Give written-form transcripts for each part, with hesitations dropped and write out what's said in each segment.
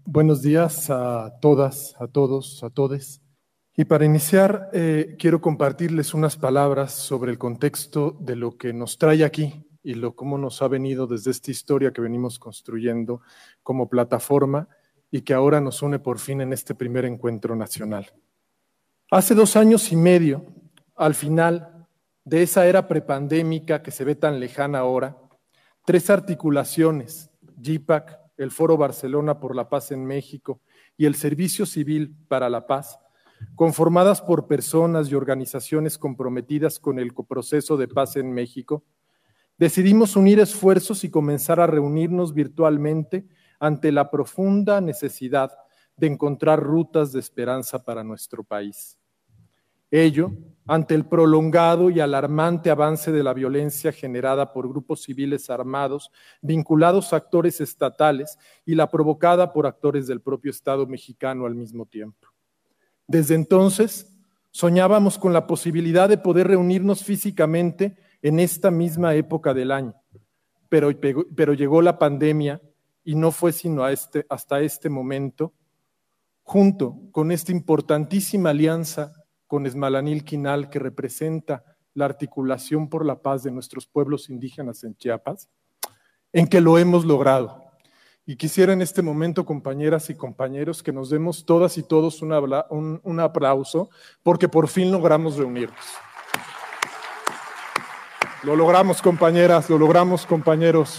Buenos días a todas, a todos, a todes. Y para iniciar, quiero compartirles unas palabras sobre el contexto de lo que nos trae aquí y cómo nos ha venido desde esta historia que venimos construyendo como plataforma y que ahora nos une por fin en este primer encuentro nacional. Hace 2 años y medio, al final de esa era prepandémica que se ve tan lejana ahora, 3 articulaciones, GIPAC, el Foro Barcelona por la Paz en México y el Servicio Civil para la Paz, conformadas por personas y organizaciones comprometidas con el proceso de paz en México, decidimos unir esfuerzos y comenzar a reunirnos virtualmente ante la profunda necesidad de encontrar rutas de esperanza para nuestro país. Ello, ante el prolongado y alarmante avance de la violencia generada por grupos civiles armados vinculados a actores estatales y la provocada por actores del propio Estado mexicano al mismo tiempo. Desde entonces, soñábamos con la posibilidad de poder reunirnos físicamente en esta misma época del año, pero llegó la pandemia y no fue sino hasta este momento, junto con esta importantísima alianza con Esmalanil Quinal, que representa la articulación por la paz de nuestros pueblos indígenas en Chiapas, en que lo hemos logrado. Y quisiera en este momento, compañeras y compañeros, que nos demos todas y todos un aplauso, porque por fin logramos reunirnos. Lo logramos, compañeras, lo logramos, compañeros.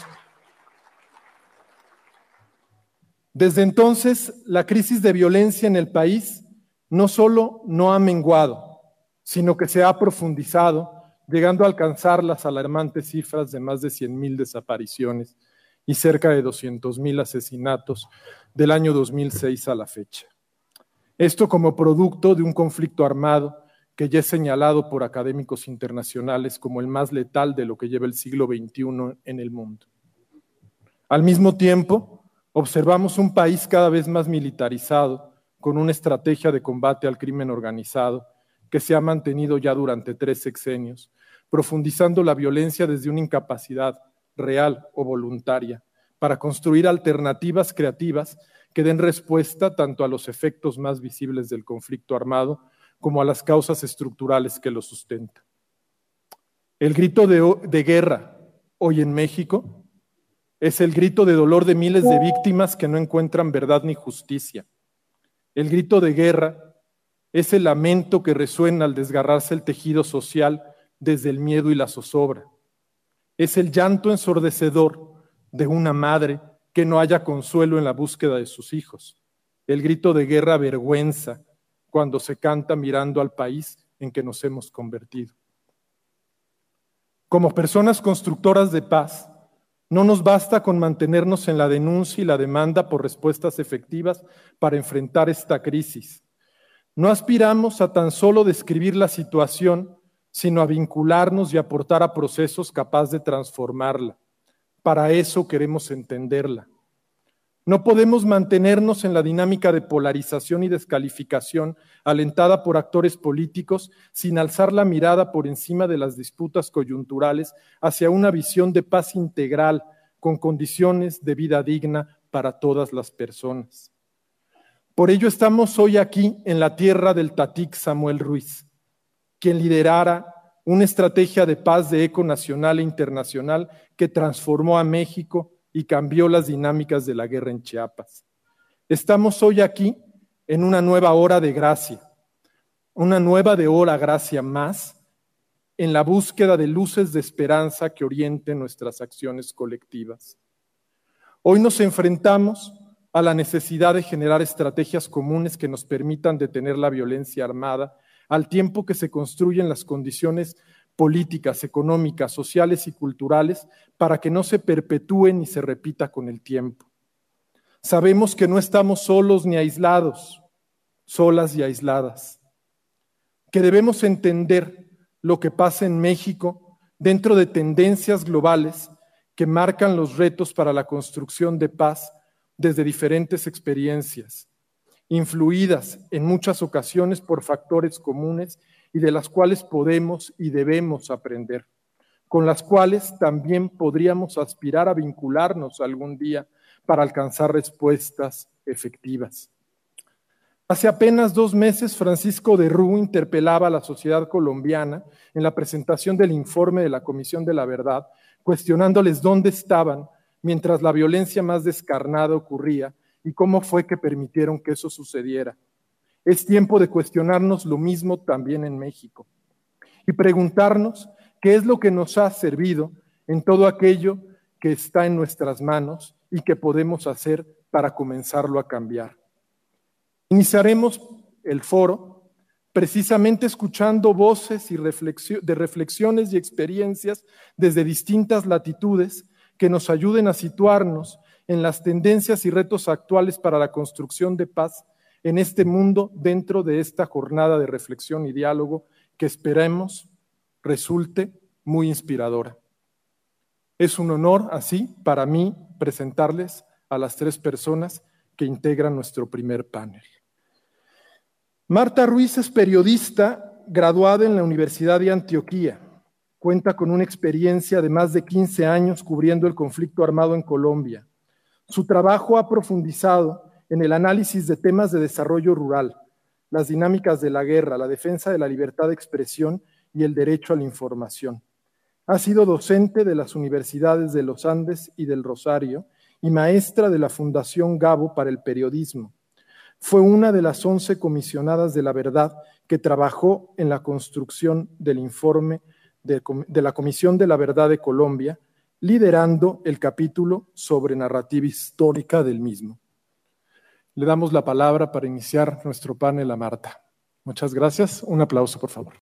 Desde entonces, la crisis de violencia en el país no solo no ha menguado, sino que se ha profundizado, llegando a alcanzar las alarmantes cifras de más de 100,000 desapariciones y cerca de 200,000 asesinatos del año 2006 a la fecha. Esto como producto de un conflicto armado que ya es señalado por académicos internacionales como el más letal de lo que lleva el siglo XXI en el mundo. Al mismo tiempo, observamos un país cada vez más militarizado, con una estrategia de combate al crimen organizado que se ha mantenido ya durante 3 sexenios, profundizando la violencia desde una incapacidad real o voluntaria para construir alternativas creativas que den respuesta tanto a los efectos más visibles del conflicto armado como a las causas estructurales que lo sustentan. El grito de guerra hoy en México es el grito de dolor de miles de víctimas que no encuentran verdad ni justicia. El grito de guerra es el lamento que resuena al desgarrarse el tejido social desde el miedo y la zozobra. Es el llanto ensordecedor de una madre que no haya consuelo en la búsqueda de sus hijos. El grito de guerra avergüenza cuando se canta mirando al país en que nos hemos convertido. Como personas constructoras de paz, no nos basta con mantenernos en la denuncia y la demanda por respuestas efectivas para enfrentar esta crisis. No aspiramos a tan solo describir la situación, sino a vincularnos y aportar a procesos capaces de transformarla. Para eso queremos entenderla. No podemos mantenernos en la dinámica de polarización y descalificación alentada por actores políticos sin alzar la mirada por encima de las disputas coyunturales hacia una visión de paz integral con condiciones de vida digna para todas las personas. Por ello estamos hoy aquí en la tierra del Tatic Samuel Ruiz, quien liderara una estrategia de paz de eco nacional e internacional que transformó a México y cambió las dinámicas de la guerra en Chiapas. Estamos hoy aquí en una nueva hora de gracia, una nueva de hora gracia más, en la búsqueda de luces de esperanza que orienten nuestras acciones colectivas. Hoy nos enfrentamos a la necesidad de generar estrategias comunes que nos permitan detener la violencia armada, al tiempo que se construyen las condiciones políticas, económicas, sociales y culturales para que no se perpetúe ni se repita con el tiempo. Sabemos que no estamos solos ni aislados, solas y aisladas, que debemos entender lo que pasa en México dentro de tendencias globales que marcan los retos para la construcción de paz desde diferentes experiencias, influidas en muchas ocasiones por factores comunes y de las cuales podemos y debemos aprender, con las cuales también podríamos aspirar a vincularnos algún día para alcanzar respuestas efectivas. Hace apenas 2 meses, Francisco de Rú interpelaba a la sociedad colombiana en la presentación del informe de la Comisión de la Verdad, cuestionándoles dónde estaban mientras la violencia más descarnada ocurría y cómo fue que permitieron que eso sucediera. Es tiempo de cuestionarnos lo mismo también en México y preguntarnos qué es lo que nos ha servido en todo aquello que está en nuestras manos y que podemos hacer para comenzarlo a cambiar. Iniciaremos el foro precisamente escuchando voces de reflexiones y experiencias desde distintas latitudes que nos ayuden a situarnos en las tendencias y retos actuales para la construcción de paz en este mundo dentro de esta jornada de reflexión y diálogo que esperemos resulte muy inspiradora. Es un honor, así, para mí presentarles a las 3 personas que integran nuestro primer panel. Marta Ruiz es periodista graduada en la Universidad de Antioquia. Cuenta con una experiencia de más de 15 años cubriendo el conflicto armado en Colombia. Su trabajo ha profundizado en el análisis de temas de desarrollo rural, las dinámicas de la guerra, la defensa de la libertad de expresión y el derecho a la información. Ha sido docente de las universidades de los Andes y del Rosario y maestra de la Fundación Gabo para el Periodismo. Fue una de las 11 comisionadas de la verdad que trabajó en la construcción del informe de la Comisión de la Verdad de Colombia, liderando el capítulo sobre narrativa histórica del mismo. Le damos la palabra para iniciar nuestro panel a Marta. Muchas gracias. Un aplauso, por favor.